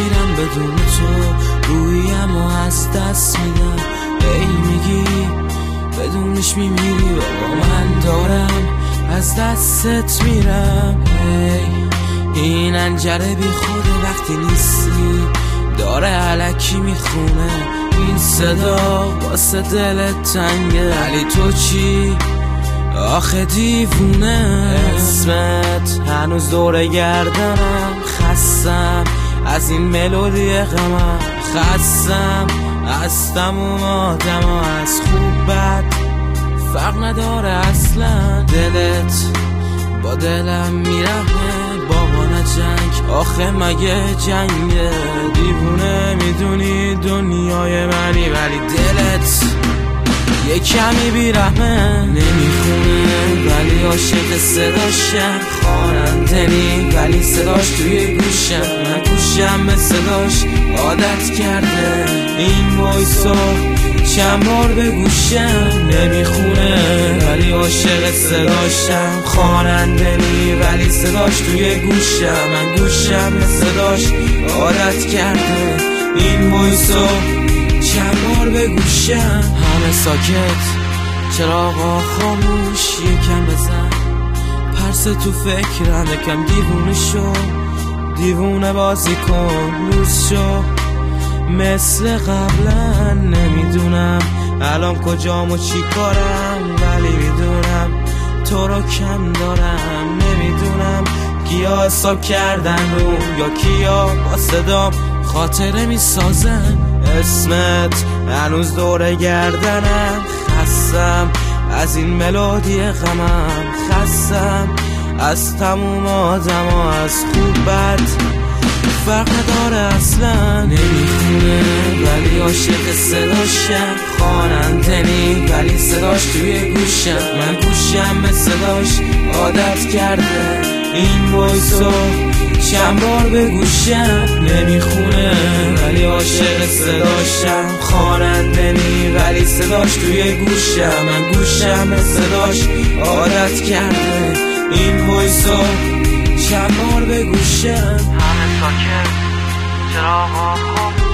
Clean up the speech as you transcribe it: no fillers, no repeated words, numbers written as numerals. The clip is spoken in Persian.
میرم بدون تو، رویم و از دست میدم. ای میگی بدونش میمیری، بابا من دارم از دستت میرم. این انجره بی خوده وقتی نیستی، داره علکی میخونه این صدا، واسه دلت تنگه ولی تو چی آخه دیوونه. اسمت هنوز دور گردنم، خستم از این ملودی غمم، خستم از تموم آدم ها، از خوب بد فرق نداره اصلا. دلت با دلم میرمه، بابا نه جنگ آخه مگه جنگه؟ دیوونه میدونی دنیای منی ولی دلت یه کمی بیرحمه. نمیخونه ولی عاشق صداشم، خواننده نی ولی صداش توی گوشم، من گوشم به صداش عادت کرده این وایسا چند بار به گوشم. نمیخونه ولی عاشق صداشم، خواننده نی ولی صداش توی گوشم، من گوشم به صداش عادت کرده این وایسا چند بار به گوشم. همه ساکت چراغا خاموش، یکم بزن پرس تو فکرم، یکم دیوونه شو، دیوونه بازی کن، لوس شو مثل قبلا. نمیدونم الان کجام و چی کارم، ولی میدونم تو رو کم دارم. نمیدونم کیا حساب کردن رو یا کیا با صدام خاطره میسازن. اسمت هنوز دور گردنم، خستم از این ملودی غمم، خستم از تموم آدم ها، از خوب بد فرق نداره اصلا. نمیخونه ولی عاشق صداشم، خواننده نی ولی صداش توی گوشم، من گوشم به صداش عادت کرده این وایسو چند بار به گوشم. نمیخونه ولی عاشق صداشم، خواننده نی ولی صداش توی گوشم، من گوشم به صداش عادت کرده این وایسو چند بار به گوشم. همه ساکت چراغا خاموش.